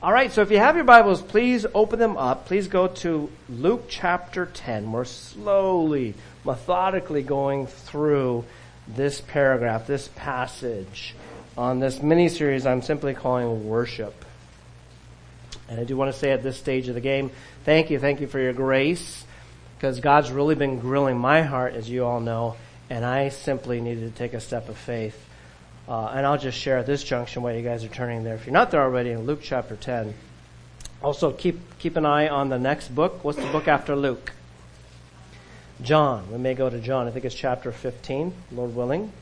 All right, so if you have your Bibles, please open them up. Please go to Luke chapter 10. We're slowly, methodically going through this paragraph, this passage on this mini-series I'm simply calling Worship. And I do want to say at this stage of the game, thank you for your grace, because God's really been grilling my heart, as you all know, and I simply needed to take a step of faith. And I'll just share at this junction while you guys are turning there. If you're not there already, in Luke chapter 10. Also, keep an eye on the next book. What's the book after Luke? John. We may go to John. I think it's chapter 15, Lord willing.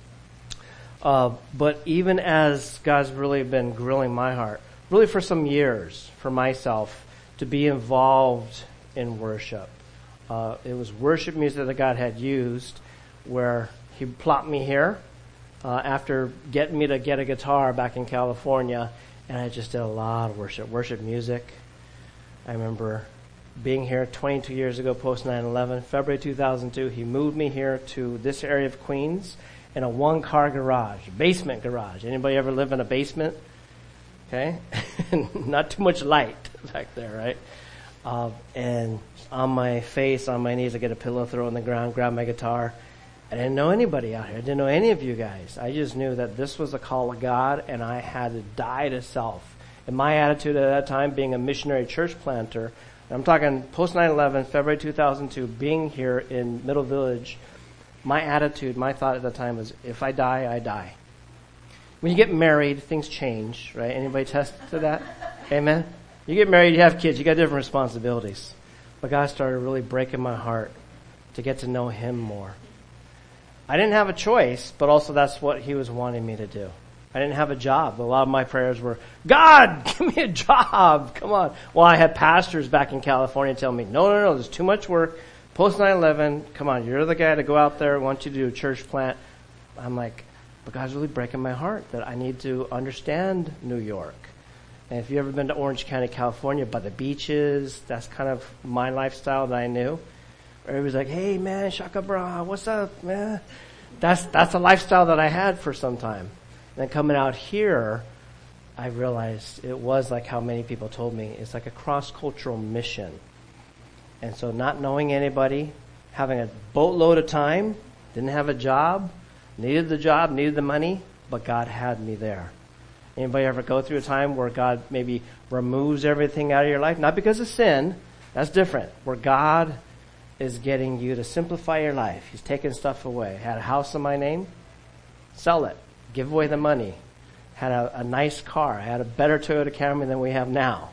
But even as God's really been grilling my heart, really for some years, for myself, to be involved in worship. It was worship music that God had used where He plopped me here. After getting me to get a guitar back in California, and I just did a lot of worship music. I remember being here 22 years ago, post 9/11, February 2002. He moved me here to this area of Queens in a one-car garage, basement garage. Anybody ever live in a basement? Okay, not too much light back there, right? And on my face, on my knees, I get a pillow, throw it on the ground, grab my guitar. I didn't know anybody out here. I didn't know any of you guys. I just knew that this was a call of God, and I had to die to self. And my attitude at that time, being a missionary church planter, I'm talking post 9/11, February 2002, being here in Middle Village, my attitude, my thought at the time was, if I die, I die. When you get married, things change, right? Anybody test to that? Amen? You get married, you have kids, you got different responsibilities. But God started really breaking my heart to get to know Him more. I didn't have a choice, but also that's what He was wanting me to do. I didn't have a job. A lot of my prayers were, God, give me a job. Come on. Well, I had pastors back in California tell me, no, there's too much work. Post 9/11, come on, you're the guy to go out there. I want you to do a church plant. I'm like, but God's really breaking my heart that I need to understand New York. And if you've ever been to Orange County, California, by the beaches, that's kind of my lifestyle that I knew. Everybody's like, hey man, Shaka Bra, what's up, man? That's a lifestyle that I had for some time. And then coming out here, I realized it was like how many people told me. It's like a cross-cultural mission. And so not knowing anybody, having a boatload of time, didn't have a job, needed the money, but God had me there. Anybody ever go through a time where God maybe removes everything out of your life? Not because of sin, that's different. Where God is getting you to simplify your life. He's taking stuff away. Had a house in my name, sell it, give away the money. Had a nice car. I had a better Toyota Camry than we have now.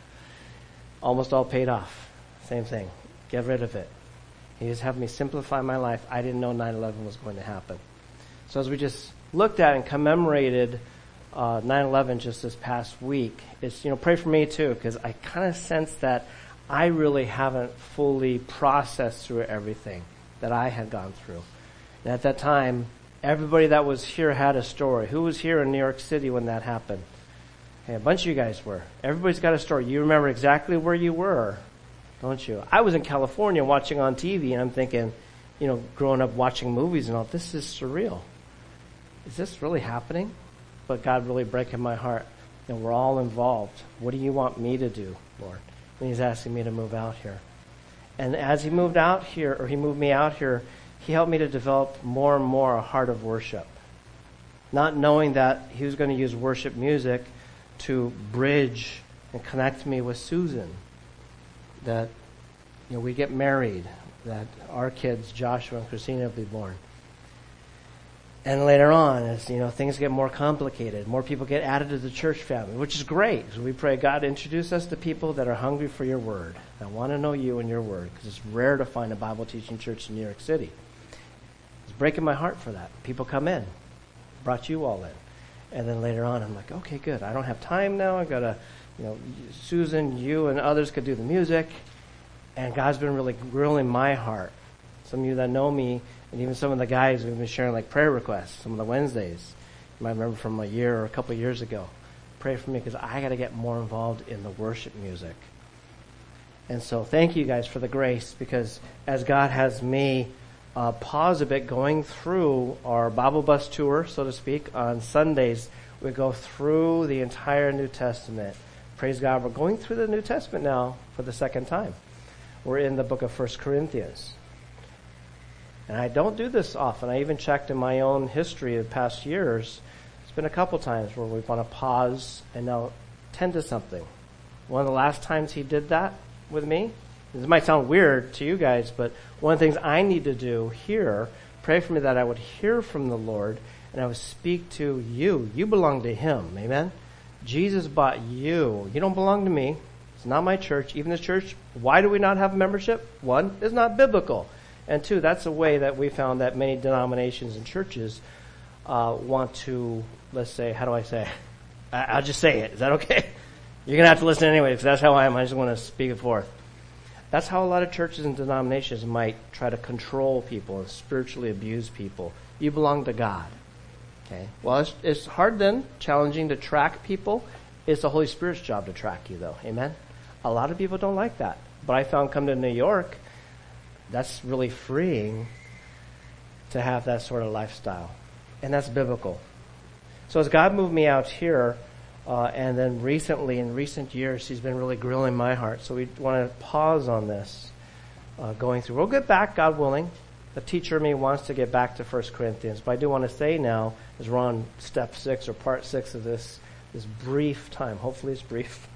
Almost all paid off. Same thing. Get rid of it. He just having me simplify my life. I didn't know 9/11 was going to happen. So as we just looked at and commemorated 9/11 just this past week, it's, pray for me too, because I kind of sense that I really haven't fully processed through everything that I had gone through. And at that time, everybody that was here had a story. Who was here in New York City when that happened? Hey, a bunch of you guys were. Everybody's got a story. You remember exactly where you were, don't you? I was in California watching on TV, and I'm thinking, growing up watching movies and all, this is surreal. Is this really happening? But God really breaking my heart. And we're all involved. What do you want me to do, Lord? And He's asking me to move out here. And as He moved me out here, He helped me to develop more and more a heart of worship. Not knowing that He was going to use worship music to bridge and connect me with Susan. That, we get married. That our kids, Joshua and Christina, will be born. And later on, as things get more complicated, more people get added to the church family, which is great. So we pray, God, introduce us to people that are hungry for your word. I want to know you and your word, because it's rare to find a Bible teaching church in New York City. It's breaking my heart for that. People come in, brought you all in. And then later on, I'm like, okay, good. I don't have time now. I got to, Susan, you and others could do the music. And God's been really grilling my heart. Some of you that know me, and even some of the guys who've been sharing like prayer requests, some of the Wednesdays. You might remember from a year or a couple of years ago. Pray for me because I got to get more involved in the worship music. And so thank you guys for the grace, because as God has me pause a bit going through our Bible bus tour, so to speak, on Sundays, we go through the entire New Testament praise God, we're going through the New Testament now for the second time. We're in the book of 1 Corinthians. And I don't do this often. I even checked in my own history of past years. It's been a couple times where we want to pause and now tend to something. One of the last times he did that with me, this might sound weird to you guys, but one of the things I need to do here, pray for me that I would hear from the Lord and I would speak to you. You belong to him. Amen? Jesus bought you. You don't belong to me. It's not my church. Even this church, why do we not have a membership? One, it's not biblical. And two, that's a way that we found that many denominations and churches want to, let's say, how do I say? I'll just say it. Is that okay? You're going to have to listen anyway, because that's how I am. I just want to speak it forth. That's how a lot of churches and denominations might try to control people and spiritually abuse people. You belong to God. Okay. Well, it's hard then, challenging to track people. It's the Holy Spirit's job to track you, though. Amen? A lot of people don't like that. But I found come to New York, that's really freeing to have that sort of lifestyle. And that's biblical. So as God moved me out here, and then recently, in recent years, he's been really grilling my heart. So we want to pause on this, going through. We'll get back, God willing. The teacher in me wants to get back to 1 Corinthians. But I do want to say now, as we're on step 6 or part 6 of this brief time. Hopefully it's brief.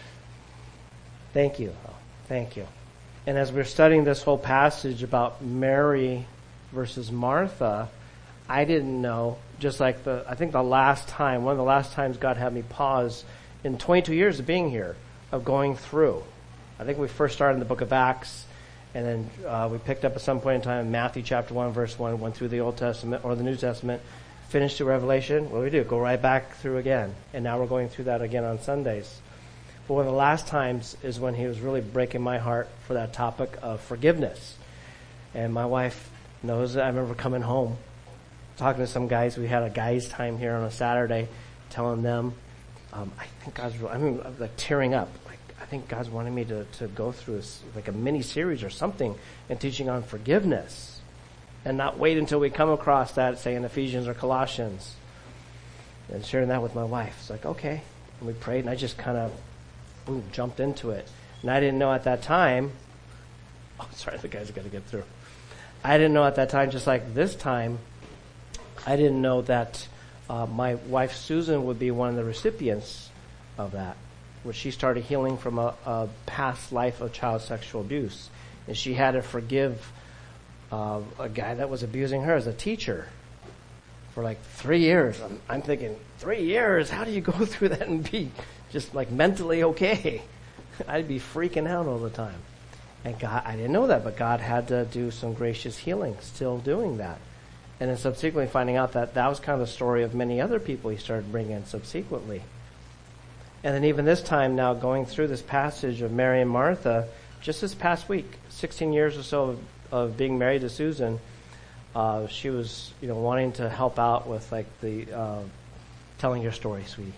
Thank you. Thank you. And as we're studying this whole passage about Mary versus Martha, I didn't know, just like I think the last time, one of the last times God had me pause in 22 years of being here, of going through. I think we first started in the book of Acts, and then we picked up at some point in time Matthew chapter 1, verse 1, went through the Old Testament or the New Testament, finished to Revelation. What do we do? Go right back through again. And now we're going through that again on Sundays. But one of the last times is when he was really breaking my heart for that topic of forgiveness. And my wife knows that. I remember coming home, talking to some guys. We had a guys' time here on a Saturday, telling them, I think God's really, I'm like tearing up. Like, I think God's wanting me to go through this, like a mini series or something, and teaching on forgiveness. And not wait until we come across that, say in Ephesians or Colossians. And sharing that with my wife. It's like, okay. And we prayed, and I just kind of, boom, jumped into it. And I didn't know at that time, sorry, the guys are going to get through. I didn't know at that time, just like this time, I didn't know that my wife Susan would be one of the recipients of that, where she started healing from a past life of child sexual abuse. And she had to forgive a guy that was abusing her as a teacher for like 3 years. I'm thinking, 3 years? How do you go through that and be just like mentally okay? I'd be freaking out all the time. And God, I didn't know that, but God had to do some gracious healing, still doing that. And then subsequently finding out that that was kind of the story of many other people he started bringing in subsequently. And then even this time now going through this passage of Mary and Martha, just this past week, 16 years or so of being married to Susan, she was, wanting to help out with like the telling your story, sweetie.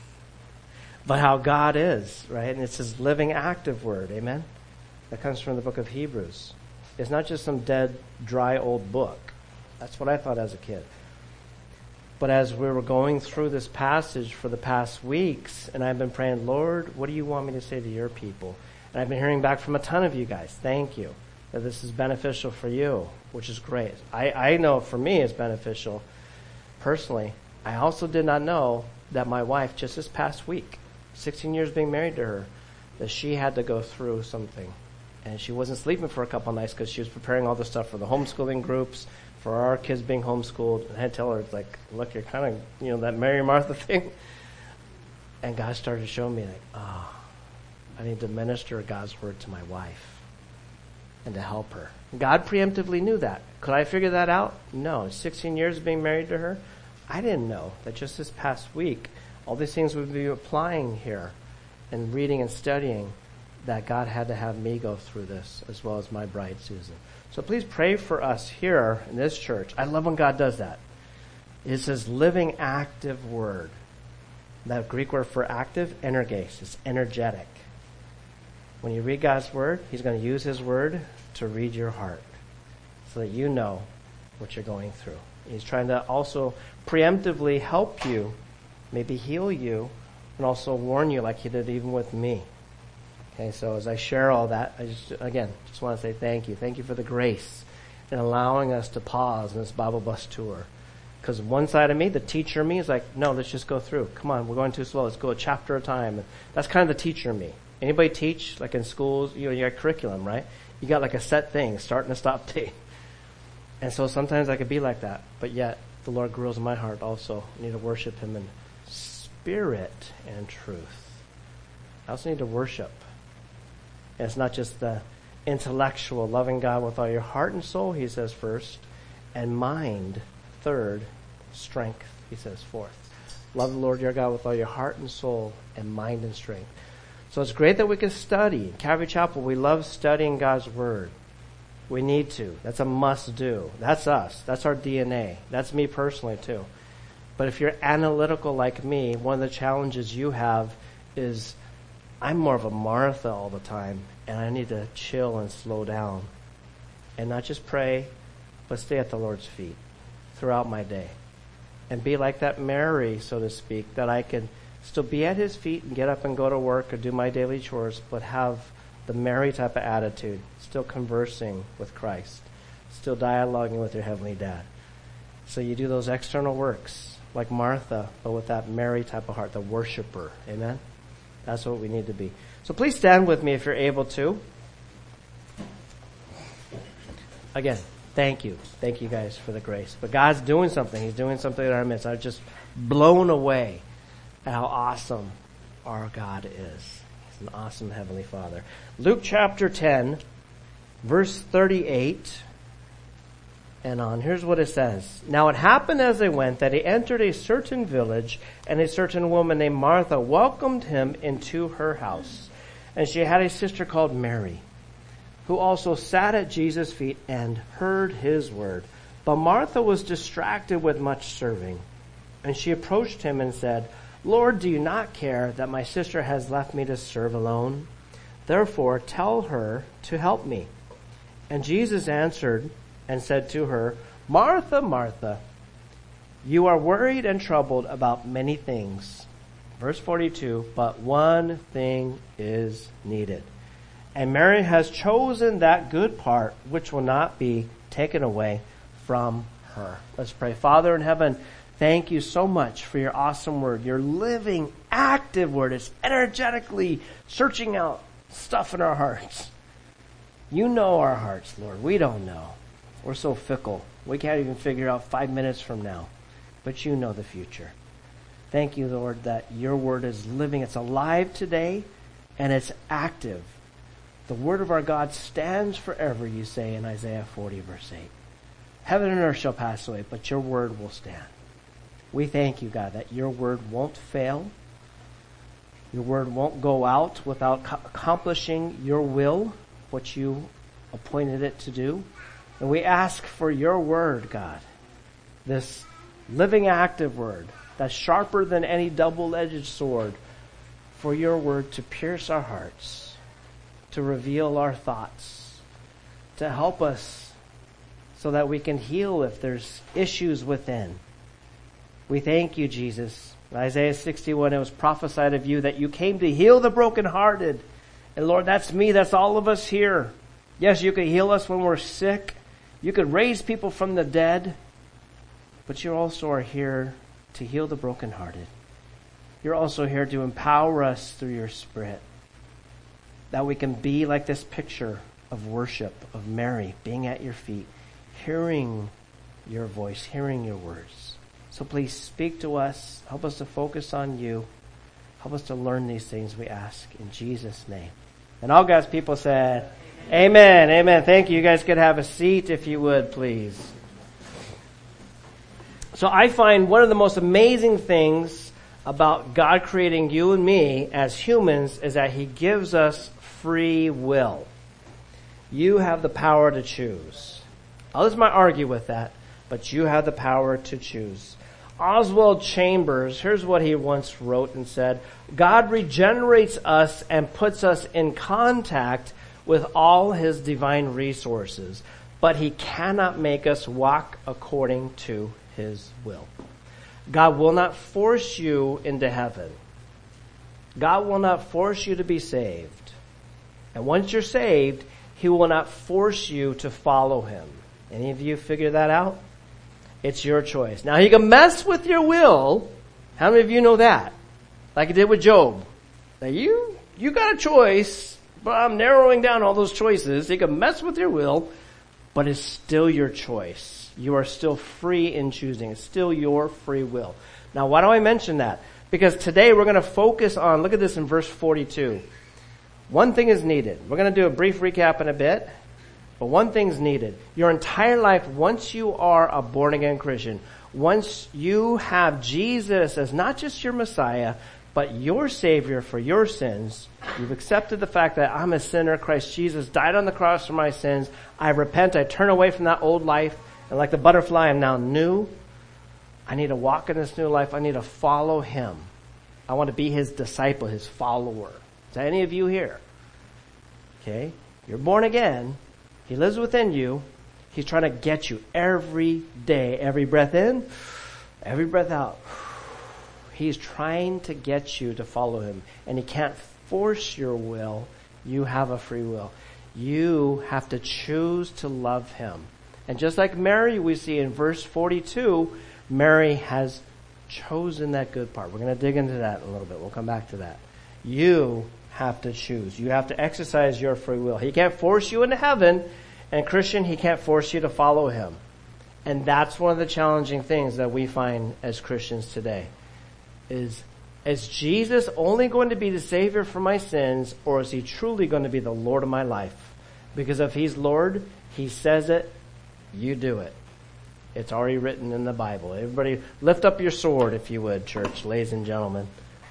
But how God is, right? And it's his living, active word, amen? That comes from the book of Hebrews. It's not just some dead, dry old book. That's what I thought as a kid. But as we were going through this passage for the past weeks, and I've been praying, Lord, what do you want me to say to your people? And I've been hearing back from a ton of you guys. Thank you. That this is beneficial for you, which is great. I know for me it's beneficial personally. I also did not know that my wife, just this past week, 16 years being married to her, that she had to go through something. And she wasn't sleeping for a couple nights because she was preparing all the stuff for the homeschooling groups, for our kids being homeschooled. And I had to tell her, it's like, look, you're kind of, that Mary and Martha thing. And God started to show me, like, I need to minister God's word to my wife and to help her. God preemptively knew that. Could I figure that out? No. 16 years of being married to her, I didn't know that just this past week, all these things would be applying here and reading and studying, that God had to have me go through this as well as my bride, Susan. So please pray for us here in this church. I love when God does that. It's his living, active word. That Greek word for active, energes, it's energetic. When you read God's word, he's going to use his word to read your heart so that you know what you're going through. He's trying to also preemptively help you, maybe heal you, and also warn you like he did even with me. Okay, so as I share all that, I just want to say thank you. Thank you for the grace in allowing us to pause in this Bible bus tour. Because one side of me, the teacher me, is like, no, let's just go through. Come on, we're going too slow. Let's go a chapter at a time. And that's kind of the teacher me. Anybody teach, like in schools, you got curriculum, right? You got like a set thing, start and a stop date. And so sometimes I could be like that. But yet, the Lord grows in my heart also. I need to worship him in spirit and truth. I also need to worship. And it's not just the intellectual, loving God with all your heart and soul, he says first, and mind, third, strength, he says fourth. Love the Lord your God with all your heart and soul and mind and strength. So it's great that we can study. Calvary Chapel, we love studying God's Word. We need to. That's a must do. That's us. That's our DNA. That's me personally too. But if you're analytical like me, one of the challenges you have is I'm more of a Martha all the time, and I need to chill and slow down and not just pray, but stay at the Lord's feet throughout my day and be like that Mary, so to speak, that I can still be at his feet and get up and go to work or do my daily chores, but have the Mary type of attitude, still conversing with Christ, still dialoguing with your heavenly dad. So you do those external works like Martha, but with that Mary type of heart, the worshiper. Amen? That's what we need to be. So please stand with me if you're able to. Again, thank you. Thank you guys for the grace. But God's doing something. He's doing something in our midst. I'm just blown away at how awesome our God is. He's an awesome Heavenly Father. Luke chapter 10, verse 38 and on. Here's what it says. Now it happened as they went that he entered a certain village, and a certain woman named Martha welcomed him into her house. And she had a sister called Mary, who also sat at Jesus' feet and heard his word. But Martha was distracted with much serving. And she approached him and said, Lord, do you not care that my sister has left me to serve alone? Therefore, tell her to help me. And Jesus answered and said to her, Martha, Martha, you are worried and troubled about many things. Verse 42, but one thing is needed. And Mary has chosen that good part which will not be taken away from her. Let's pray. Father in heaven, thank you so much for your awesome word, your living, active word. It's energetically searching out stuff in our hearts. You know our hearts, Lord. We don't know. We're so fickle. We can't even figure out 5 minutes from now. But you know the future. Thank you, Lord, that your word is living. It's alive today, and it's active. The word of our God stands forever, you say in Isaiah 40, verse 8. Heaven and earth shall pass away, but your word will stand. We thank you, God, that your word won't fail. Your word won't go out without accomplishing your will, what you appointed it to do. And we ask for your word, God, this living, active word that's sharper than any double-edged sword, for your word to pierce our hearts, to reveal our thoughts, to help us so that we can heal if there's issues within. We thank you, Jesus. In Isaiah 61, it was prophesied of you that you came to heal the brokenhearted. And Lord, that's me. That's all of us here. Yes, you could heal us when we're sick. You could raise people from the dead. But you also are here to heal the brokenhearted. You're also here to empower us through your Spirit, that we can be like this picture of worship, of Mary, being at your feet, hearing your voice, hearing your words. So please speak to us. Help us to focus on you. Help us to learn these things, we ask, in Jesus' name. And all God's people said, amen, amen. Thank you. You guys could have a seat if you would, please. So I find one of the most amazing things about God creating you and me as humans is that he gives us free will. You have the power to choose. Others might argue with that, but you have the power to choose. Oswald Chambers, here's what he once wrote and said, God regenerates us and puts us in contact with all his divine resources, but he cannot make us walk according to his will. God will not force you into heaven. God will not force you to be saved. And once you're saved, He will not force you to follow Him. Any of you figure that out? It's your choice. Now, He can mess with your will. How many of you know that? Like He did with Job. Now, you got a choice, but I'm narrowing down all those choices. He can mess with your will, but it's still your choice. You are still free in choosing. It's still your free will. Now, why do I mention that? Because today we're going to focus on, look at this in verse 42. One thing is needed. We're going to do a brief recap in a bit, but one thing's needed. Your entire life, once you are a born-again Christian, once you have Jesus as not just your Messiah, but your Savior for your sins, you've accepted the fact that I'm a sinner, Christ Jesus died on the cross for my sins, I repent, I turn away from that old life, and like the butterfly, I'm now new. I need to walk in this new life. I need to follow Him. I want to be His disciple, His follower. Is that any of you here? Okay? You're born again. He lives within you. He's trying to get you every day. Every breath in, every breath out. He's trying to get you to follow Him. And He can't force your will. You have a free will. You have to choose to love Him. And just like Mary, we see in verse 42, Mary has chosen that good part. We're going to dig into that in a little bit. We'll come back to that. You have to choose. You have to exercise your free will. He can't force you into heaven. And Christian, He can't force you to follow Him. And that's one of the challenging things that we find as Christians today. Is Jesus only going to be the Savior for my sins, or is He truly going to be the Lord of my life? Because if He's Lord, He says it, you do it. It's already written in the Bible. Everybody lift up your sword, if you would, church, ladies and gentlemen.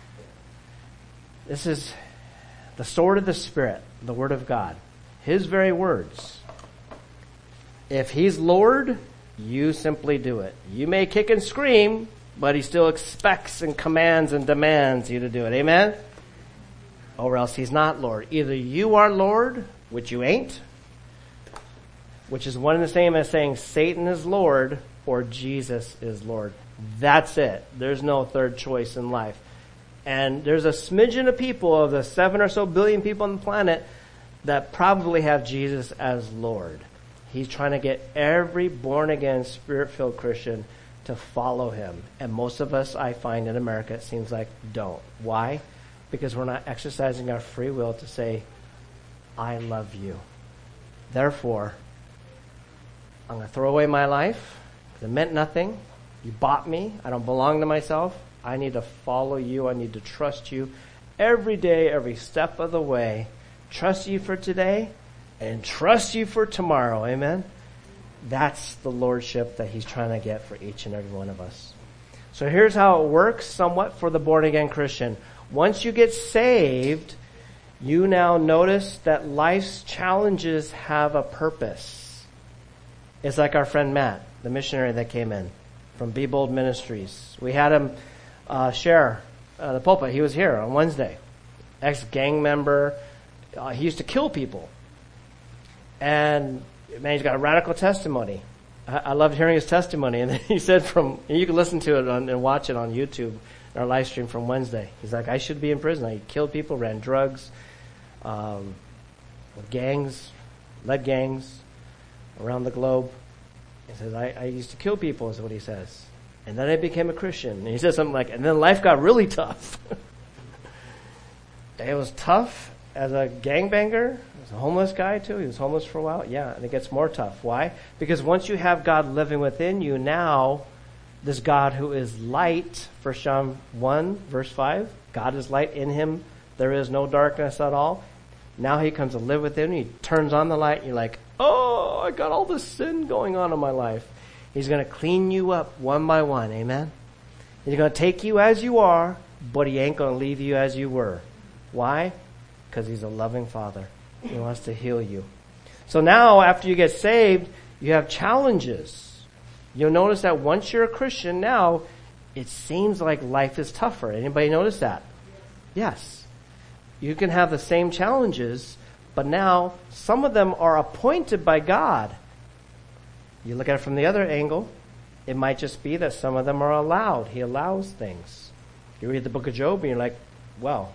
This is the sword of the Spirit, the Word of God. His very words. If He's Lord, you simply do it. You may kick and scream, but He still expects and commands and demands you to do it. Amen? Or else He's not Lord. Either you are Lord, which you ain't, which is one and the same as saying Satan is Lord or Jesus is Lord. That's it. There's no third choice in life. And there's a smidgen of people, of the 7 or so billion people on the planet, that probably have Jesus as Lord. He's trying to get every born-again, Spirit-filled Christian to follow Him. And most of us, I find in America, it seems like don't. Why? Because we're not exercising our free will to say, I love you. Therefore, I'm going to throw away my life because it meant nothing. You bought me. I don't belong to myself. I need to follow you. I need to trust you every day, every step of the way. Trust you for today and trust you for tomorrow. Amen? That's the lordship that He's trying to get for each and every one of us. So here's how it works somewhat for the born-again Christian. Once you get saved, you now notice that life's challenges have a purpose. It's like our friend Matt, the missionary that came in from Be Bold Ministries. We had him share the pulpit. He was here on Wednesday. Ex-gang member. He used to kill people. And, man, he's got a radical testimony. I loved hearing his testimony. And he said and you can listen to it and watch it on YouTube, our live stream from Wednesday. He's like, I should be in prison. I killed people, ran drugs, gangs, led gangs around the globe. He says, I used to kill people, is what he says. And then I became a Christian. And he says something like, and then life got really tough. It was tough as a gangbanger, as a homeless guy too. He was homeless for a while. Yeah, and it gets more tough. Why? Because once you have God living within you, now this God who is light, 1 John 1, verse 5, God is light, in Him there is no darkness at all. Now He comes to live within you. He turns on the light, and you're like, oh, I got all this sin going on in my life. He's going to clean you up one by one. Amen? He's going to take you as you are, but He ain't going to leave you as you were. Why? Because He's a loving Father. He wants to heal you. So now, after you get saved, you have challenges. You'll notice that once you're a Christian now, it seems like life is tougher. Anybody notice that? Yes. You can have the same challenges, but now some of them are appointed by God. You look at it from the other angle, it might just be that some of them are allowed. He allows things. You read the book of Job and you're like, well,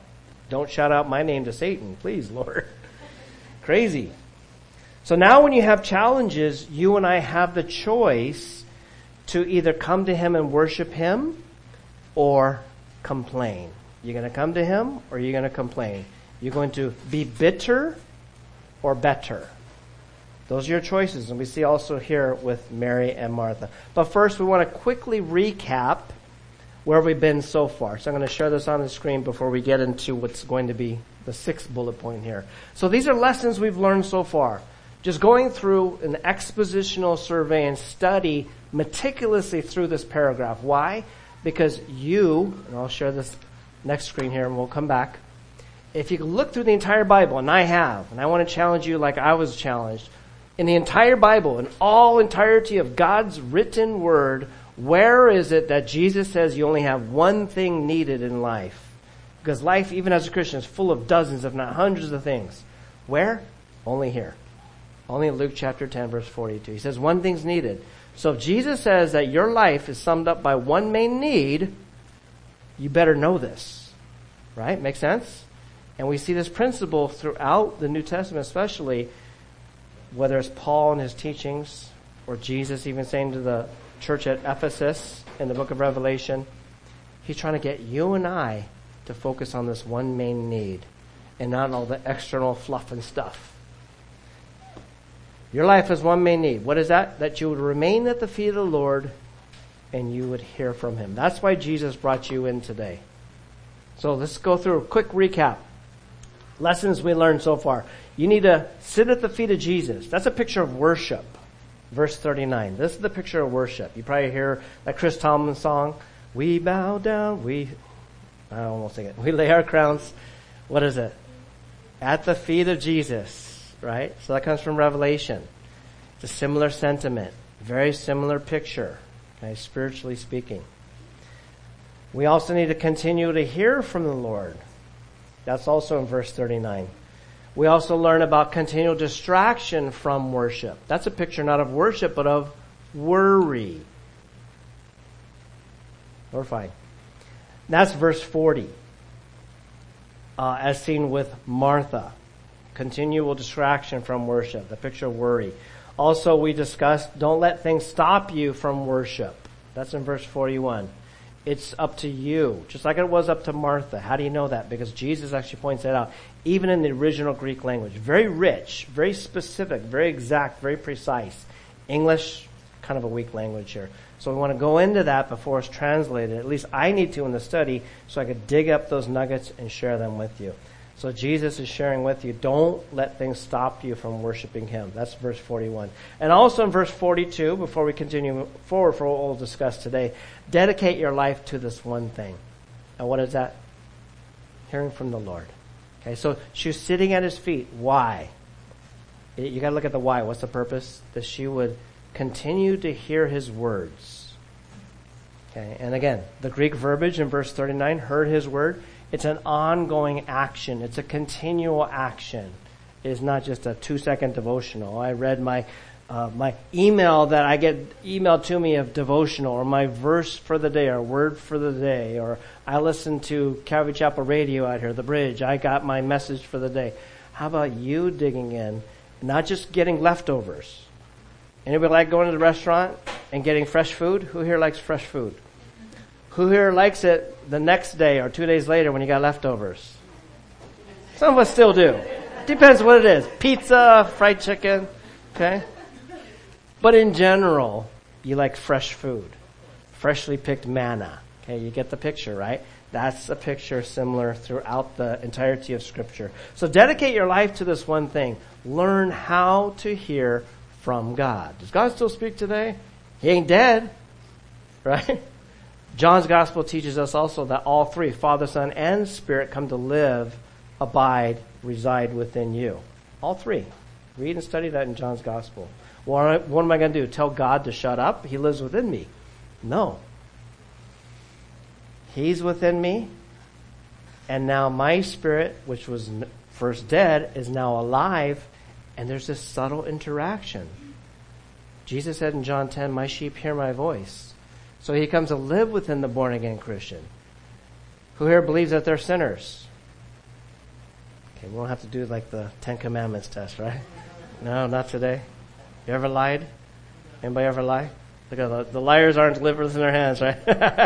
Don't shout out my name to Satan, please, Lord. Crazy. So now when you have challenges, you and I have the choice to either come to him and worship him or complain. You're going to come to him or you're going to complain. You're going to be bitter or better. Those are your choices. And we see also here with Mary and Martha. But first, we want to quickly recap where we've been so far. So I'm going to share this on the screen before we get into what's going to be the 6th bullet point here. So these are lessons we've learned so far. Just going through an expositional survey and study meticulously through this paragraph. Why? Because you, and I'll share this next screen here and we'll come back. If you look through the entire Bible, and I have, and I want to challenge you like I was challenged, in the entire Bible, in all entirety of God's written word, where is it that Jesus says you only have one thing needed in life? Because life, even as a Christian, is full of dozens, if not hundreds of things. Where? Only here. Only in Luke chapter 10, verse 42. He says one thing's needed. So if Jesus says that your life is summed up by one main need, you better know this. Right? Make sense? And we see this principle throughout the New Testament especially, whether it's Paul and his teachings, or Jesus even saying to the church at Ephesus in the book of Revelation, he's trying to get you and I to focus on this one main need and not all the external fluff and stuff. Your life has one main need. What is that? That you would remain at the feet of the Lord and you would hear from him. That's why Jesus brought you in today. So let's go through a quick recap. Lessons we learned so far. You need to sit at the feet of Jesus. That's a picture of worship. Verse 39. This is the picture of worship. You probably hear that Chris Tomlin song. We bow down. I almost sing it. We lay our crowns. What is it? At the feet of Jesus. Right? So that comes from Revelation. It's a similar sentiment. Very similar picture. Okay, spiritually speaking. We also need to continue to hear from the Lord. That's also in verse 39. We also learn about continual distraction from worship. That's a picture not of worship, but of worry. We're fine. That's verse 40. As seen with Martha. Continual distraction from worship. The picture of worry. Also, we discussed, don't let things stop you from worship. That's in verse 41. It's up to you, just like it was up to Martha. How do you know that? Because Jesus actually points that out. Even in the original Greek language. Very rich, very specific, very exact, very precise. English, kind of a weak language here. So we want to go into that before it's translated. At least I need to in the study so I could dig up those nuggets and share them with you. So Jesus is sharing with you, don't let things stop you from worshiping him. That's verse 41. And also in verse 42, before we continue forward for what we'll discuss today, dedicate your life to this one thing. And what is that? Hearing from the Lord. Okay, so she was sitting at his feet. Why? You got to look at the why. What's the purpose? That she would continue to hear his words. Okay, and again, the Greek verbiage in verse 39, heard his word. It's an ongoing action. It's a continual action. It's not just a 2-second devotional. I read my email that I get emailed to me of devotional, or my verse for the day, or word for the day, or I listen to Calvary Chapel Radio out here, The Bridge. I got my message for the day. How about you digging in, not just getting leftovers? Anybody like going to the restaurant and getting fresh food? Who here likes fresh food? Who here likes it the next day or 2 days later when you got leftovers? Some of us still do. Depends what it is. Pizza, fried chicken, okay? But in general, you like fresh food. Freshly picked manna. Okay, you get the picture, right? That's a picture similar throughout the entirety of Scripture. So dedicate your life to this one thing. Learn how to hear from God. Does God still speak today? He ain't dead, right? John's Gospel teaches us also that all three, Father, Son, and Spirit, come to live, abide, reside within you. All three. Read and study that in John's Gospel. What am I going to do? Tell God to shut up? He lives within me. No. He's within me, and now my spirit, which was first dead, is now alive, and there's this subtle interaction. Jesus said in John 10, my sheep hear my voice. So he comes to live within the born-again Christian. Who here believes that they're sinners? Okay, we won't have to do like the 10 Commandments test, right? No, not today. You ever lied? Anybody ever lie? Look at the liars aren't livers in their hands, right?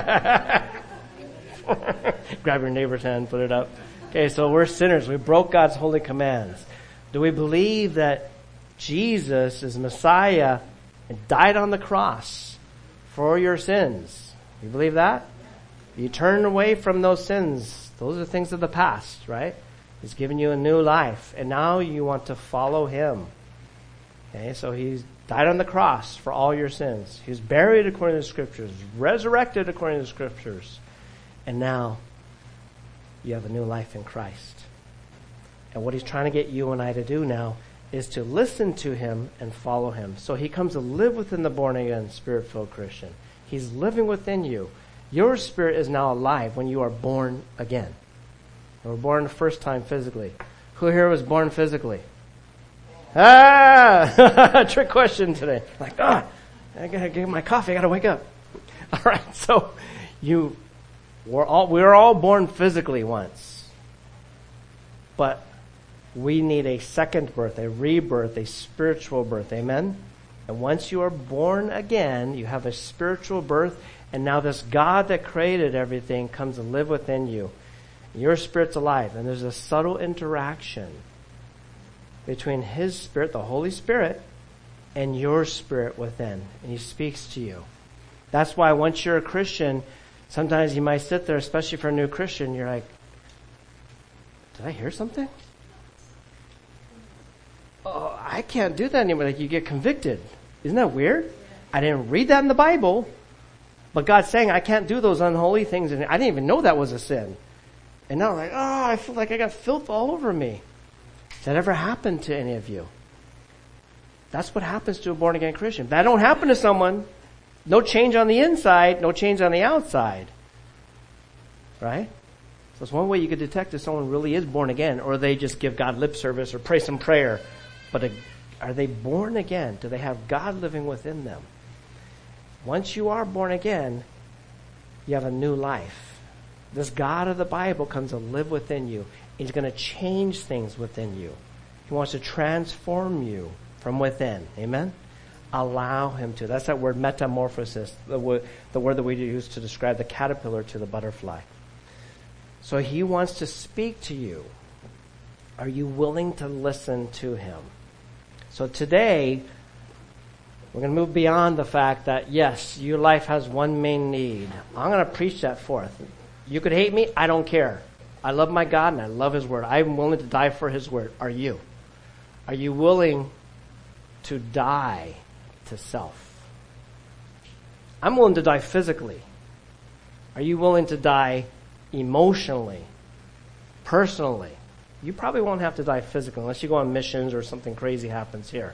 Grab your neighbor's hand, put it up. Okay, so we're sinners. We broke God's holy commands. Do we believe that Jesus is Messiah and died on the cross for your sins? You believe that? You turn away from those sins. Those are things of the past, right? He's given you a new life, and now you want to follow him. Okay, so he's died on the cross for all your sins. He was buried according to the Scriptures, resurrected according to the Scriptures, and now you have a new life in Christ. And what he's trying to get you and I to do now is to listen to him and follow him. So he comes to live within the born-again, Spirit-filled Christian. He's living within you. Your spirit is now alive when you are born again. You were born the first time physically. Who here was born physically? Trick question today. Like, I gotta get my coffee, I gotta wake up. All right, so we're all born physically once. But we need a second birth, a rebirth, a spiritual birth. Amen? And once you are born again, you have a spiritual birth, and now this God that created everything comes to live within you. Your spirit's alive, and there's a subtle interaction between his spirit, the Holy Spirit, and your spirit within. And he speaks to you. That's why once you're a Christian, sometimes you might sit there, especially for a new Christian, you're like, did I hear something? Oh, I can't do that anymore. Like, you get convicted. Isn't that weird? I didn't read that in the Bible, but God's saying I can't do those unholy things, and I didn't even know that was a sin. And now I'm like, I feel like I got filth all over me. Has that ever happened to any of you? That's what happens to a born-again Christian. That don't happen to someone. No change on the inside, no change on the outside. Right? So it's one way you could detect if someone really is born again, or they just give God lip service or pray some prayer. But are they born again? Do they have God living within them? Once you are born again, you have a new life. This God of the Bible comes to live within you. He's going to change things within you. He wants to transform you from within. Amen? Allow him to. That's that word metamorphosis, the word that we use to describe the caterpillar to the butterfly. So he wants to speak to you. Are you willing to listen to him? So today, we're going to move beyond the fact that, yes, your life has one main need. I'm going to preach that forth. You could hate me. I don't care. I love my God and I love his word. I'm willing to die for his word. Are you? Are you willing to die to self? I'm willing to die physically. Are you willing to die emotionally, personally? You probably won't have to die physically unless you go on missions or something crazy happens here.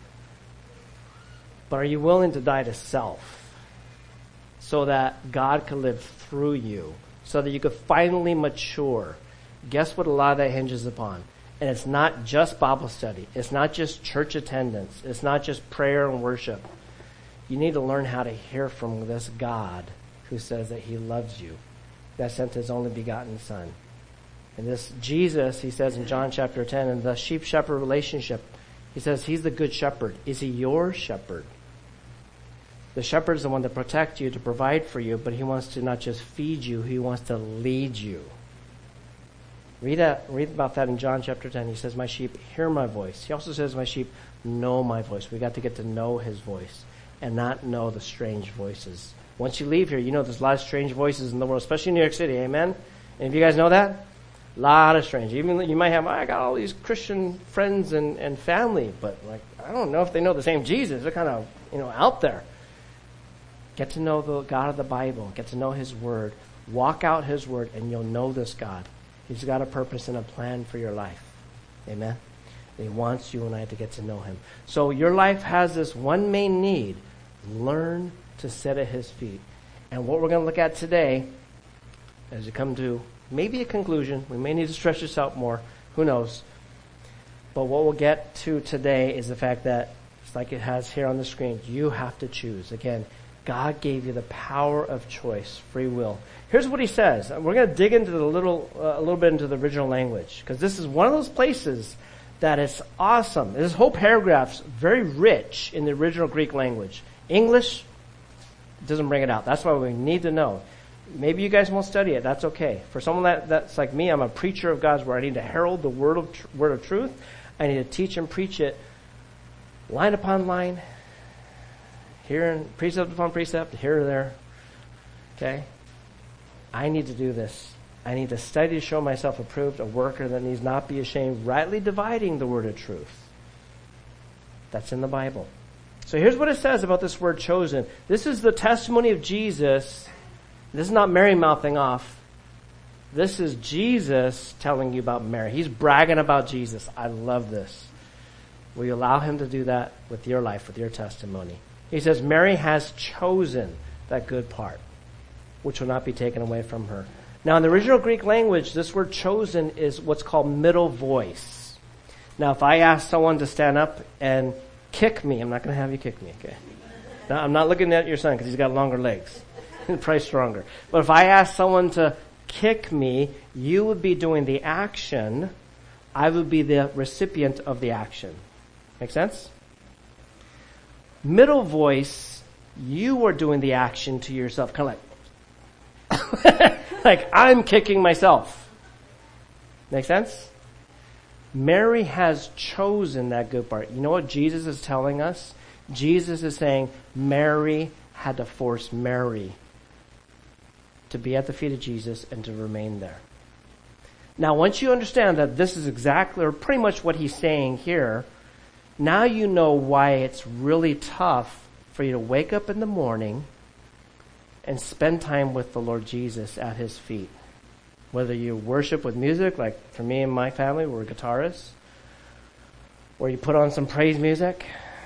But are you willing to die to self so that God can live through you, so that you could finally mature? Guess what a lot of that hinges upon? And it's not just Bible study. It's not just church attendance. It's not just prayer and worship. You need to learn how to hear from this God who says that he loves you, that sent his only begotten Son. And this Jesus, he says in John chapter 10, in the sheep-shepherd relationship, he says he's the good shepherd. Is he your shepherd? The shepherd is the one to protect you, to provide for you, but he wants to not just feed you, he wants to lead you. Read about that in John chapter 10. He says, my sheep hear my voice. He also says, my sheep know my voice. We got to get to know his voice and not know the strange voices. Once you leave here, you know there's a lot of strange voices in the world, especially in New York City. Amen? And if you guys know that, a lot of strange. Even you might have, I got all these Christian friends and family, but like I don't know if they know the same Jesus. They're kind of out there. Get to know the God of the Bible. Get to know his word. Walk out his word, and you'll know this God. He's got a purpose and a plan for your life. Amen? He wants you and I to get to know him. So your life has this one main need. Learn to sit at his feet. And what we're going to look at today, as we come to maybe a conclusion, we may need to stretch this out more. Who knows? But what we'll get to today is the fact that, just like it has here on the screen, you have to choose. Again, God gave you the power of choice, free will. Here's what he says. We're going to dig into a little bit into the original language, because this is one of those places that is awesome. This whole paragraph's very rich in the original Greek language. English doesn't bring it out. That's why we need to know. Maybe you guys won't study it. That's okay. For someone that's like me, I'm a preacher of God's word. I need to herald the word of truth. I need to teach and preach it line upon line, here and precept upon precept, here or there. Okay? I need to do this. I need to study to show myself approved, a worker that needs not be ashamed, rightly dividing the word of truth. That's in the Bible. So here's what it says about this word chosen. This is the testimony of Jesus. This is not Mary mouthing off. This is Jesus telling you about Mary. He's bragging about Jesus. I love this. Will you allow him to do that with your life, with your testimony? He says, Mary has chosen that good part, which will not be taken away from her. Now, in the original Greek language, this word chosen is what's called middle voice. Now, if I ask someone to stand up and kick me, I'm not going to have you kick me, okay? Now, I'm not looking at your son because he's got longer legs. He's probably stronger. But if I ask someone to kick me, you would be doing the action. I would be the recipient of the action. Make sense? Middle voice, you are doing the action to yourself, kind of like, like I'm kicking myself. Make sense? Mary has chosen that good part. You know what Jesus is telling us? Jesus is saying Mary had to force Mary to be at the feet of Jesus and to remain there. Now, once you understand that this is exactly or pretty much what he's saying here, now you know why it's really tough for you to wake up in the morning and spend time with the Lord Jesus at his feet. Whether you worship with music, like for me and my family, we're guitarists, or you put on some praise music,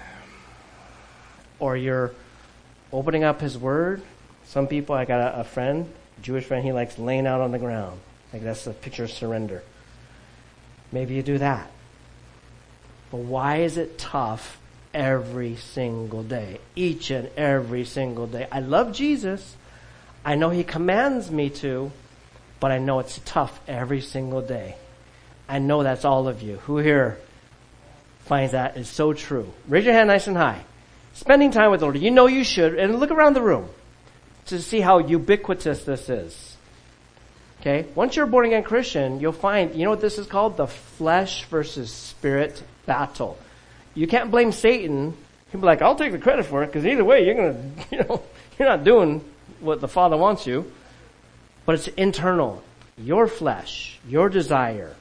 or you're opening up his word. Some people, I got a friend, Jewish friend, he likes laying out on the ground. Like that's a picture of surrender. Maybe you do that. But why is it tough every single day? Each and every single day. I love Jesus. I know he commands me to, but I know it's tough every single day. I know that's all of you. Who here finds that is so true? Raise your hand nice and high. Spending time with the Lord. You know you should. And look around the room to see how ubiquitous this is. Okay? Once you're a born-again Christian, you'll find, you know what this is called? The flesh versus spirit battle. You can't blame Satan. He'll be like, I'll take the credit for it, because either way, you're you're not doing what the Father wants you. But it's internal. Your flesh, your desire,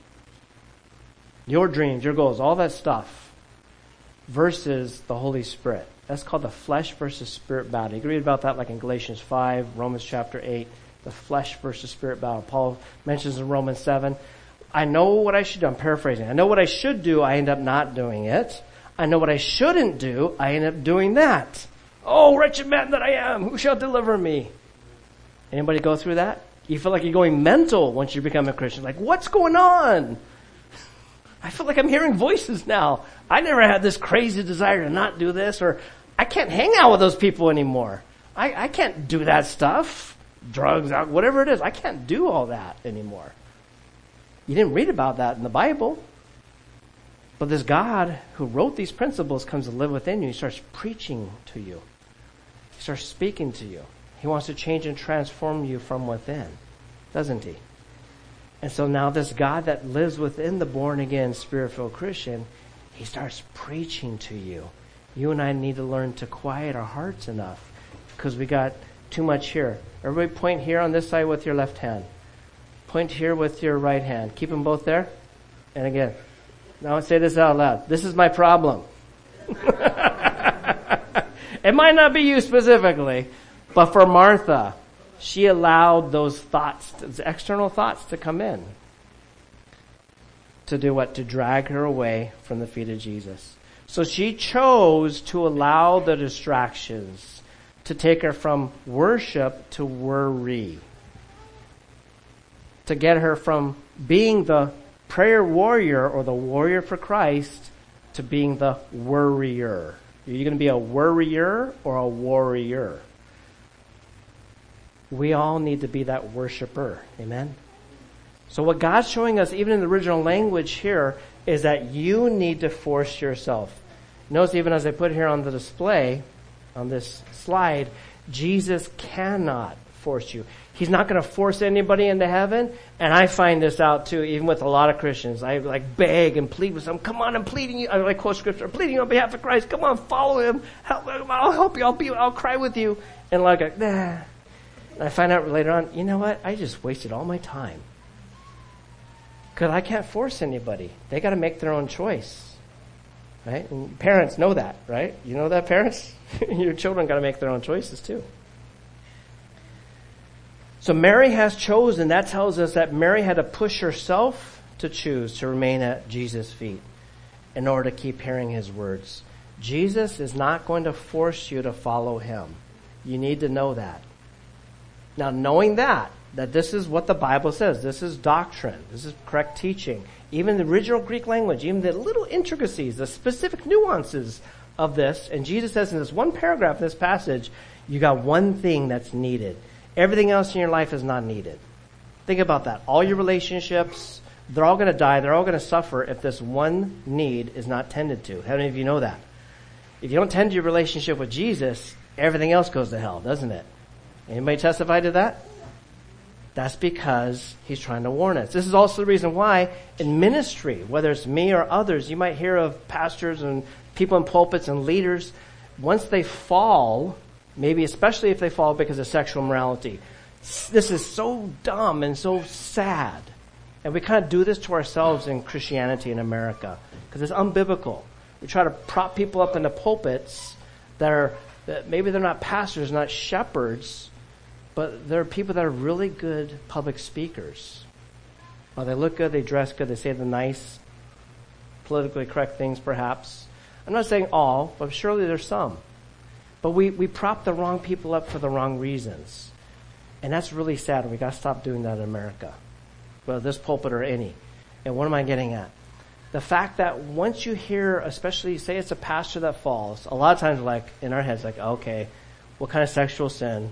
your dreams, your goals, all that stuff versus the Holy Spirit. That's called the flesh versus spirit battle. You can read about that like in Galatians 5, Romans chapter 8, the flesh versus spirit battle. Paul mentions in Romans 7, I know what I should do. I'm paraphrasing. I know what I should do. I end up not doing it. I know what I shouldn't do. I end up doing that. Oh, wretched man that I am. Who shall deliver me? Anybody go through that? You feel like you're going mental once you become a Christian. Like, what's going on? I feel like I'm hearing voices now. I never had this crazy desire to not do this, or I can't hang out with those people anymore. I can't do that stuff. Drugs, whatever it is. I can't do all that anymore. You didn't read about that in the Bible. But this God who wrote these principles comes to live within you. He starts preaching to you. He starts speaking to you. He wants to change and transform you from within, doesn't he? And so now this God that lives within the born-again, spirit-filled Christian, he starts preaching to you. You and I need to learn to quiet our hearts enough because we got too much here. Everybody point here on this side with your left hand. Point here with your right hand. Keep them both there. And again, now I say this out loud. This is my problem. It might not be you specifically, but for Martha, she allowed those thoughts, those external thoughts to come in. To do what? To drag her away from the feet of Jesus. So she chose to allow the distractions to take her from worship to worry. To get her from being the prayer warrior or the warrior for Christ to being the worrier. Are you going to be a worrier or a warrior? We all need to be that worshiper. Amen? So what God's showing us, even in the original language here, is that you need to force yourself. Notice even as I put here on the display, on this slide, Jesus cannot force you. He's not going to force anybody into heaven. And I find this out too, even with a lot of Christians. I beg and plead with them. Come on, I'm pleading you. I quote scripture. I'm pleading on behalf of Christ. Come on, follow him. I'll help you. I'll cry with you. And nah. And I find out later on, you know what? I just wasted all my time. Because I can't force anybody. They got to make their own choice. Right? And parents know that, right? You know that, parents? Your children got to make their own choices too. So Mary has chosen. That tells us that Mary had to push herself to choose to remain at Jesus' feet in order to keep hearing his words. Jesus is not going to force you to follow him. You need to know that. Now, knowing that this is what the Bible says, this is doctrine, this is correct teaching, even the original Greek language, even the little intricacies, the specific nuances of this, and Jesus says in this one paragraph in this passage, you got one thing that's needed. Everything else in your life is not needed. Think about that. All your relationships, they're all going to die, they're all going to suffer if this one need is not tended to. How many of you know that? If you don't tend to your relationship with Jesus, everything else goes to hell, doesn't it? Anybody testify to that? That's because he's trying to warn us. This is also the reason why in ministry, whether it's me or others, you might hear of pastors and people in pulpits and leaders, once they fall, maybe especially if they fall because of sexual immorality, this is so dumb and so sad. And we kind of do this to ourselves in Christianity in America because it's unbiblical. We try to prop people up in the pulpits that maybe they're not pastors, not shepherds, but they're people that are really good public speakers. Well, they look good, they dress good, they say the nice, politically correct things perhaps. I'm not saying all, but surely there's some. But we prop the wrong people up for the wrong reasons. And that's really sad, and we got to stop doing that in America. Whether this pulpit or any. And what am I getting at? The fact that once you hear, especially say it's a pastor that falls, a lot of times like in our heads like, okay, what kind of sexual sin?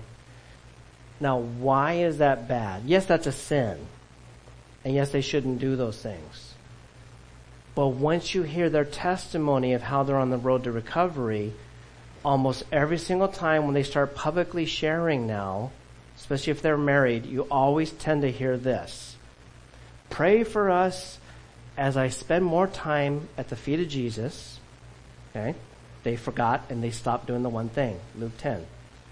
Now, why is that bad? Yes, that's a sin. And yes, they shouldn't do those things. But once you hear their testimony of how they're on the road to recovery, almost every single time when they start publicly sharing now, especially if they're married, you always tend to hear this. Pray for us as I spend more time at the feet of Jesus. Okay? They forgot and they stopped doing the one thing. Luke 10.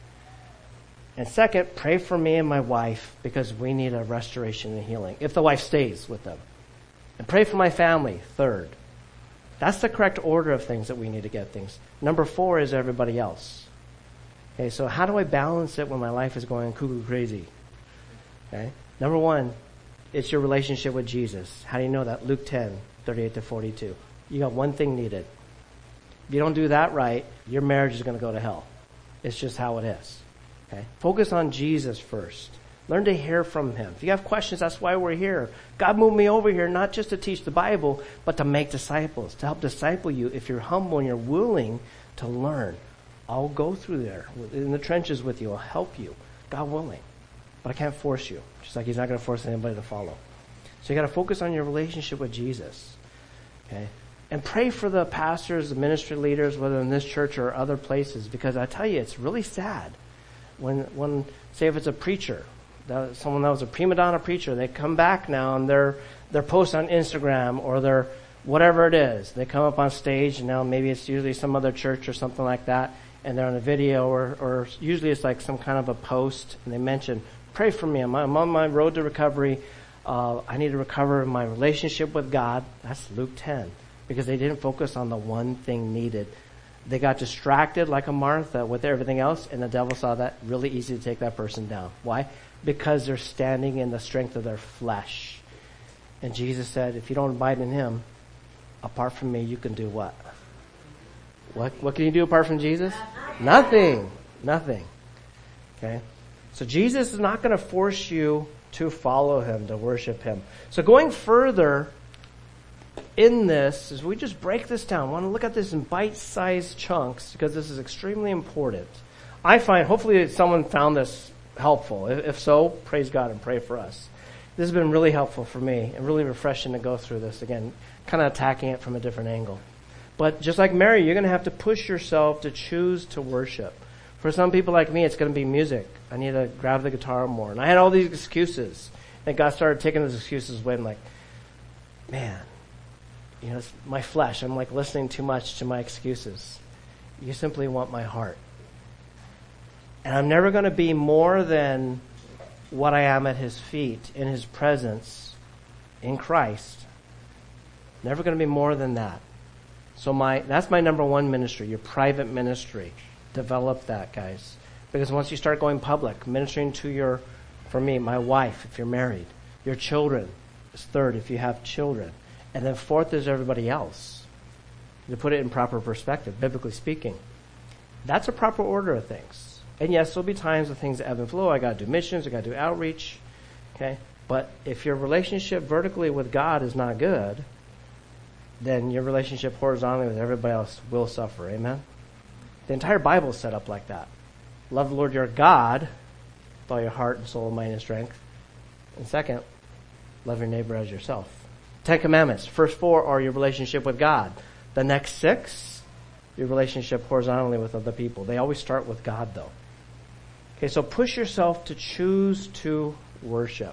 And second, pray for me and my wife because we need a restoration and healing. If the wife stays with them. And pray for my family. Third. That's the correct order of things that we need to get things. Number 4 is everybody else. Okay, so how do I balance it when my life is going cuckoo crazy? Okay. Number 1, it's your relationship with Jesus. How do you know that? Luke 10, 38 to 42. You got one thing needed. If you don't do that right, your marriage is going to go to hell. It's just how it is. Okay? Focus on Jesus first. Learn to hear from him. If you have questions, that's why we're here. God moved me over here not just to teach the Bible, but to make disciples, to help disciple you. If you're humble and you're willing to learn, I'll go through there in the trenches with you. I'll help you, God willing. But I can't force you, just like he's not going to force anybody to follow. So you got to focus on your relationship with Jesus. Okay? And pray for the pastors, the ministry leaders, whether in this church or other places, because I tell you, it's really sad when say if it's a preacher, someone that was a prima donna preacher, they come back now and their post on Instagram or their whatever it is, they come up on stage and now maybe it's usually some other church or something like that, and they're on a video or usually it's like some kind of a post, and they mention, pray for me, I'm on my road to recovery, I need to recover my relationship with God. That's Luke 10, because they didn't focus on the one thing needed. They got distracted like a Martha with everything else, and the devil saw that really easy to take that person down. Why? Because they're standing in the strength of their flesh. And Jesus said, if you don't abide in him, apart from me, you can do what? What can you do apart from Jesus? Nothing. Nothing. Okay? So Jesus is not going to force you to follow him, to worship him. So going further in this, as we just break this down, I want to look at this in bite-sized chunks because this is extremely important. I find, hopefully someone found this helpful? If so, praise God and pray for us. This has been really helpful for me and really refreshing to go through this again, kind of attacking it from a different angle. But just like Mary, you're going to have to push yourself to choose to worship. For some people like me, it's going to be music. I need to grab the guitar more. And I had all these excuses. And God started taking those excuses away. I'm like, man, it's my flesh. I'm like listening too much to my excuses. You simply want my heart. And I'm never going to be more than what I am at his feet, in his presence, in Christ. Never going to be more than that. So that's my number one ministry, your private ministry. Develop that, guys. Because once you start going public, ministering to for me, my wife, if you're married, your children is third if you have children. And then fourth is everybody else. To put it in proper perspective, biblically speaking. That's a proper order of things. And yes, there'll be times when things ebb and flow. I got to do missions, I got to do outreach. Okay? But if your relationship vertically with God is not good, then your relationship horizontally with everybody else will suffer. Amen? The entire Bible is set up like that. Love the Lord your God with all your heart and soul, mind, and strength. And second, love your neighbor as yourself. 10 Commandments. First 4 are your relationship with God. The next 6, your relationship horizontally with other people. They always start with God, though. Okay, so push yourself to choose to worship.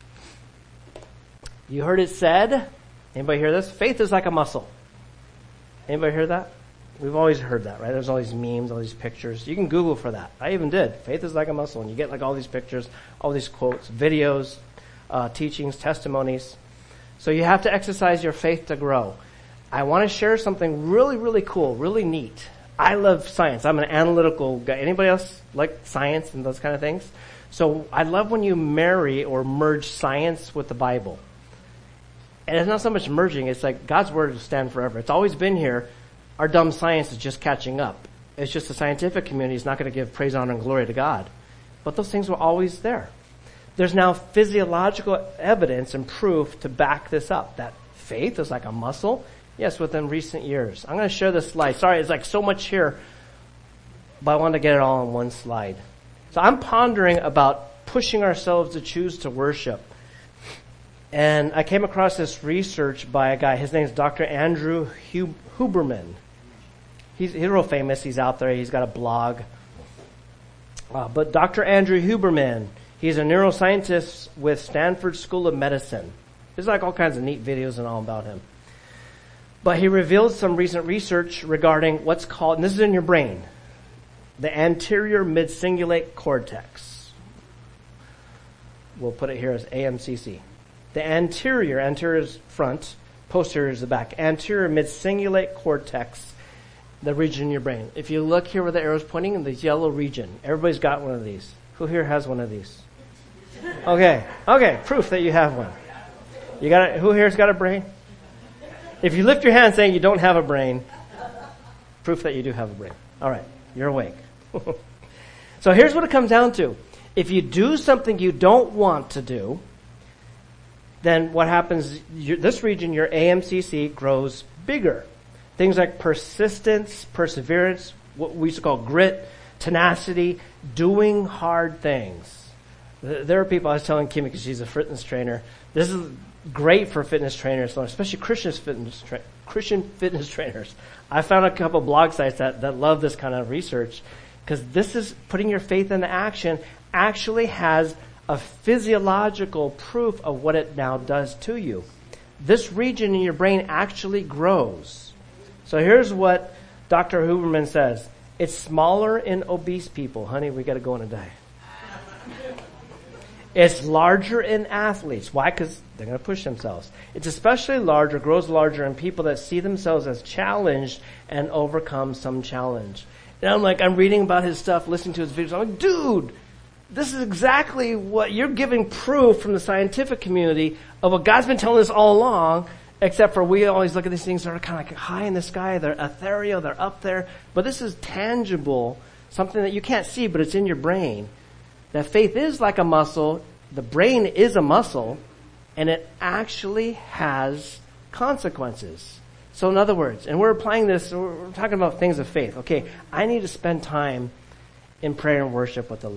You heard it said, anybody hear this? Faith is like a muscle. Anybody hear that? We've always heard that, right? There's all these memes, all these pictures. You can Google for that. I even did. Faith is like a muscle. And you get like all these pictures, all these quotes, videos, teachings, testimonies. So you have to exercise your faith to grow. I want to share something really, really cool, really neat. I love science. I'm an analytical guy. Anybody else like science and those kind of things? So I love when you marry or merge science with the Bible. And it's not so much merging. It's like God's word will stand forever. It's always been here. Our dumb science is just catching up. It's just the scientific community is not going to give praise, honor, and glory to God. But those things were always there. There's now physiological evidence and proof to back this up. That faith is like a muscle. Yes, within recent years. I'm going to share this slide. Sorry, it's like so much here, but I wanted to get it all on one slide. So I'm pondering about pushing ourselves to choose to worship. And I came across this research by a guy. His name is Dr. Andrew Huberman. He's real famous. He's out there. He's got a blog. But Dr. Andrew Huberman, he's a neuroscientist with Stanford School of Medicine. There's like all kinds of neat videos and all about him. But he revealed some recent research regarding what's called, and this is in your brain, the anterior midcingulate cortex. We'll put it here as AMCC. The anterior is front, posterior is the back. Anterior midcingulate cortex, the region in your brain. If you look here where the arrow's pointing in this yellow region, everybody's got one of these. Who here has one of these? Okay, proof that you have one. You got it? Who here's got a brain? If you lift your hand saying you don't have a brain, proof that you do have a brain. All right, you're awake. So here's what it comes down to. If you do something you don't want to do, then what happens, this region, your AMCC, grows bigger. Things like persistence, perseverance, what we used to call grit, tenacity, doing hard things. There are people, I was telling Kimmy because she's a fitness trainer, this is great for fitness trainers, especially Christian fitness trainers. I found a couple blog sites that love this kind of research because this is putting your faith into action actually has a physiological proof of what it now does to you. This region in your brain actually grows. So here's what Dr. Huberman says. It's smaller in obese people. Honey, we got to go in a day. It's larger in athletes. Why? Because they're going to push themselves. It's especially larger, grows larger in people that see themselves as challenged and overcome some challenge. And I'm reading about his stuff, listening to his videos. I'm like, dude, this is exactly what you're giving proof from the scientific community of what God's been telling us all along, except for we always look at these things that are kind of like high in the sky. They're ethereal. They're up there. But this is tangible, something that you can't see, but it's in your brain. That faith is like a muscle. The brain is a muscle, and it actually has consequences. So in other words, and we're applying this, we're talking about things of faith. Okay, I need to spend time in prayer and worship with the Lord.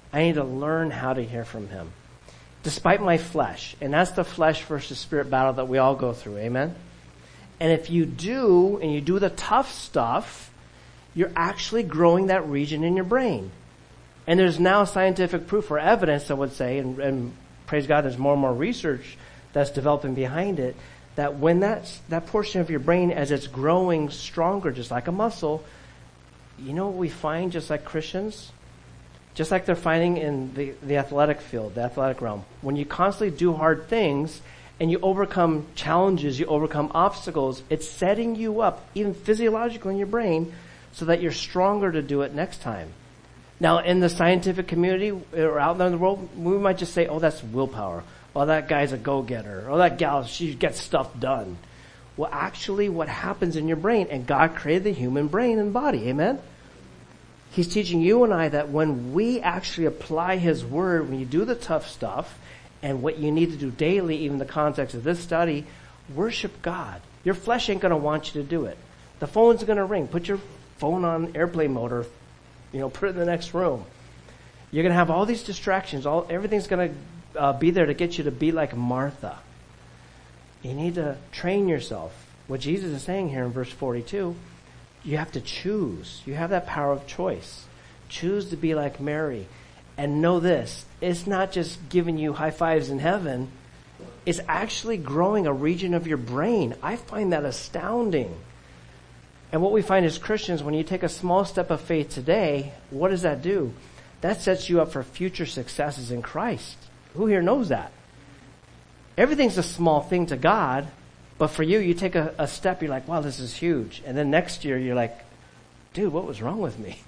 I need to learn how to hear from him. Despite my flesh. And that's the flesh versus spirit battle that we all go through. Amen? And if you do, and you do the tough stuff, you're actually growing that region in your brain. And there's now scientific proof or evidence, I would say, and praise God, there's more and more research that's developing behind it, that when that portion of your brain, as it's growing stronger, just like a muscle, you know what we find just like Christians? Just like they're finding in the athletic field, the athletic realm. When you constantly do hard things and you overcome challenges, you overcome obstacles, it's setting you up, even physiologically in your brain, so that you're stronger to do it next time. Now, in the scientific community or out there in the world, we might just say, oh, that's willpower. Oh, that guy's a go-getter. Oh, that gal, she gets stuff done. Well, actually, what happens in your brain, and God created the human brain and body, amen? He's teaching you and I that when we actually apply His Word, when you do the tough stuff, and what you need to do daily, even in the context of this study, worship God. Your flesh ain't going to want you to do it. The phone's going to ring. Put your phone on airplane mode or, put it in the next room. You're going to have all these distractions. Everything's going to be there to get you to be like Martha. You need to train yourself. What Jesus is saying here in verse 42, you have to choose. You have that power of choice. Choose to be like Mary. And know this, it's not just giving you high fives in heaven. It's actually growing a region of your brain. I find that astounding. And what we find as Christians, when you take a small step of faith today, what does that do? That sets you up for future successes in Christ. Who here knows that? Everything's a small thing to God, but for you, you take a step, you're like, wow, this is huge. And then next year, you're like, dude, what was wrong with me?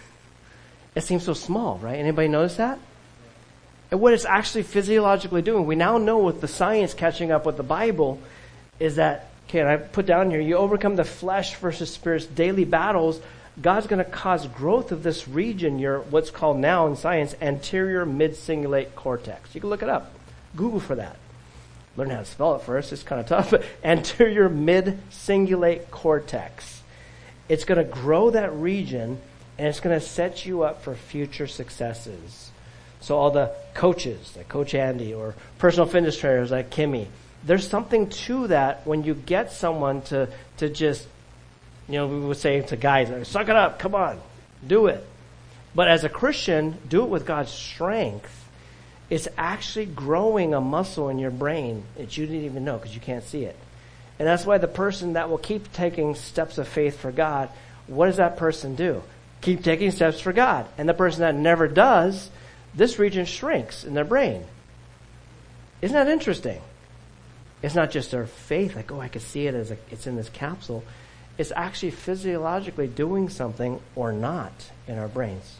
It seems so small, right? Anybody notice that? And what it's actually physiologically doing, we now know with the science catching up with the Bible, is that, okay, and I put down here, you overcome the flesh versus spirit's daily battles. God's going to cause growth of this region, your what's called now in science, anterior mid-cingulate cortex. You can look it up. Google for that. Learn how to spell it first. It's kind of tough. But anterior mid-cingulate cortex. It's going to grow that region, and it's going to set you up for future successes. So all the coaches, like Coach Andy, or personal fitness trainers like Kimmy, there's something to that when you get someone to just, we would say to guys, suck it up, come on, do it. But as a Christian, do it with God's strength. It's actually growing a muscle in your brain that you didn't even know because you can't see it. And that's why the person that will keep taking steps of faith for God, what does that person do? Keep taking steps for God. And the person that never does, this region shrinks in their brain. Isn't that interesting? It's not just their faith, like, oh, I can see it as it's in this capsule. It's actually physiologically doing something or not in our brains.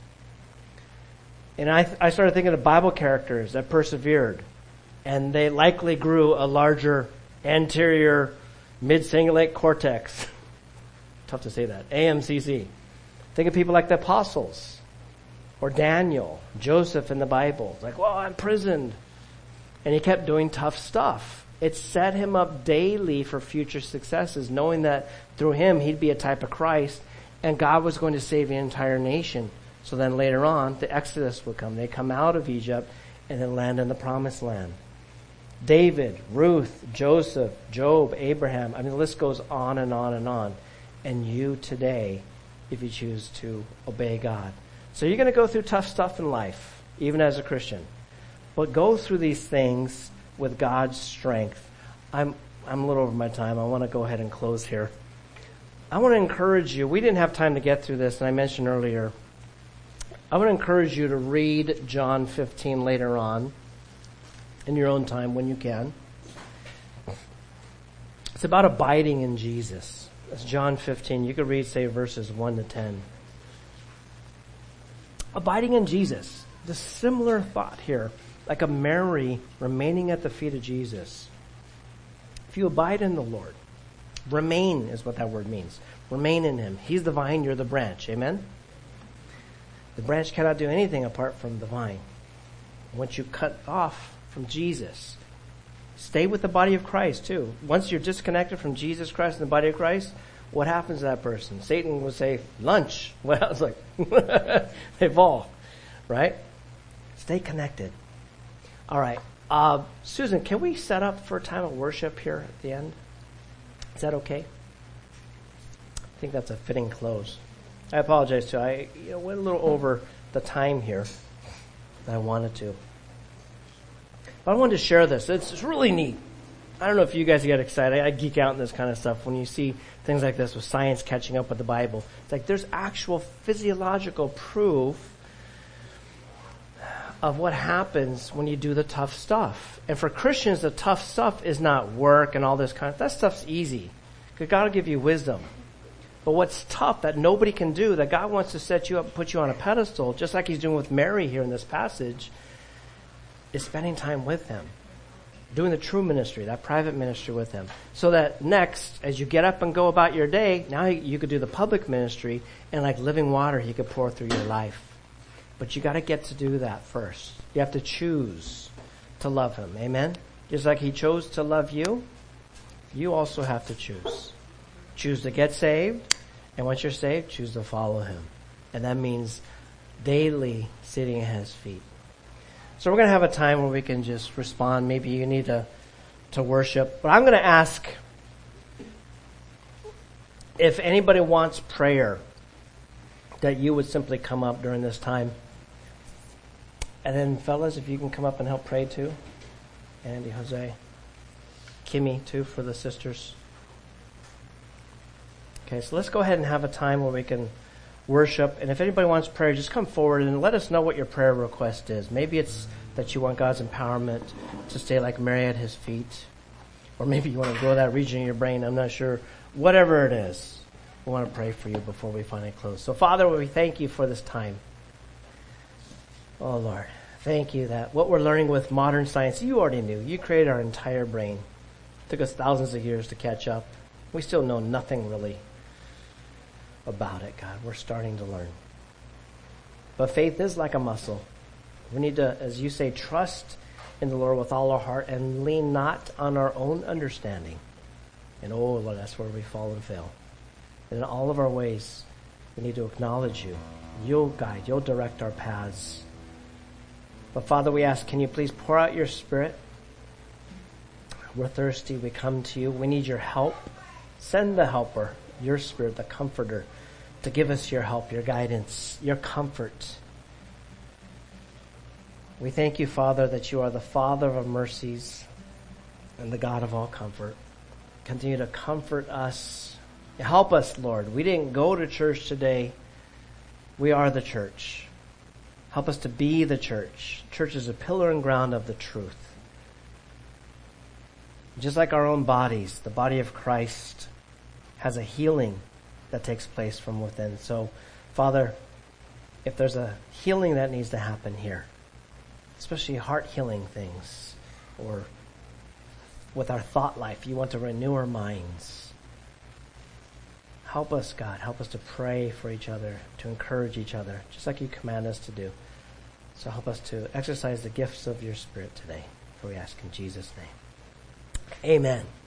And I started thinking of Bible characters that persevered, and they likely grew a larger anterior mid-cingulate cortex. Tough to say that. AMCC. Think of people like the apostles, or Daniel, Joseph in the Bible. Like, well, I'm imprisoned. And he kept doing tough stuff. It set him up daily for future successes, knowing that through him he'd be a type of Christ, and God was going to save the entire nation. So then later on, the Exodus would come. They come out of Egypt and then land in the Promised Land. David, Ruth, Joseph, Job, Abraham. The list goes on and on and on. And you today, if you choose to obey God. So you're going to go through tough stuff in life, even as a Christian. But go through these things with God's strength. I'm a little over my time. I want to go ahead and close here. I want to encourage you. We didn't have time to get through this, and I mentioned earlier. I would encourage you to read John 15 later on in your own time when you can. It's about abiding in Jesus. That's John 15. You could read, say, verses 1 to 10. Abiding in Jesus. The similar thought here, like a Mary remaining at the feet of Jesus. If you abide in the Lord, remain is what that word means. Remain in Him. He's the vine, you're the branch. Amen? The branch cannot do anything apart from the vine. Once you cut off from Jesus, stay with the body of Christ too. Once you're disconnected from Jesus Christ and the body of Christ, what happens to that person? Satan will say, lunch. Well, it's like, they fall, right? Stay connected. All right. Susan, can we set up for a time of worship here at the end? Is that okay? I think that's a fitting close. I apologize too. I went a little over the time here that I wanted to. But I wanted to share this. It's really neat. I don't know if you guys get excited. I geek out in this kind of stuff when you see things like this with science catching up with the Bible. It's like there's actual physiological proof of what happens when you do the tough stuff. And for Christians, the tough stuff is not work and all this kind of, that stuff's easy. Because God will give you wisdom. But what's tough that nobody can do, that God wants to set you up and put you on a pedestal, just like he's doing with Mary here in this passage, is spending time with him. Doing the true ministry, that private ministry with him. So that next, as you get up and go about your day, now you could do the public ministry, and like living water, he could pour through your life. But you got to get to do that first. You have to choose to love him. Amen? Just like he chose to love you, you also have to choose. Choose to get saved, and once you're saved, choose to follow him. And that means daily sitting at his feet. So we're going to have a time where we can just respond. Maybe you need to worship. But I'm going to ask if anybody wants prayer, that you would simply come up during this time. And then, fellas, if you can come up and help pray too. Andy, Jose, Kimmy too, for the sisters. Okay, so let's go ahead and have a time where we can worship. And if anybody wants prayer, just come forward and let us know what your prayer request is. Maybe it's that you want God's empowerment to stay like Mary at his feet. Or maybe you want to grow that region in your brain. I'm not sure. Whatever it is, we want to pray for you before we finally close. So, Father, we thank you for this time. Oh, Lord, thank you that what we're learning with modern science, you already knew. You created our entire brain. It took us thousands of years to catch up. We still know nothing really about it, God. We're starting to learn. But faith is like a muscle. We need to, as you say, trust in the Lord with all our heart and lean not on our own understanding. And oh, Lord, that's where we fall and fail. And in all of our ways, we need to acknowledge you. You'll guide, you'll direct our paths. But Father, we ask, can you please pour out your Spirit? We're thirsty, we come to you. We need your help. Send the helper, your Spirit, the comforter, to give us your help, your guidance, your comfort. We thank you, Father, that you are the Father of mercies and the God of all comfort. Continue to comfort us. Help us, Lord. We didn't go to church today. We are the church. Help us to be the church. Church is a pillar and ground of the truth. Just like our own bodies, the body of Christ has a healing that takes place from within. So, Father, if there's a healing that needs to happen here, especially heart healing things, or with our thought life, you want to renew our minds. Help us, God. Help us to pray for each other, to encourage each other, just like you command us to do. So help us to exercise the gifts of your Spirit today. For we ask in Jesus' name. Amen.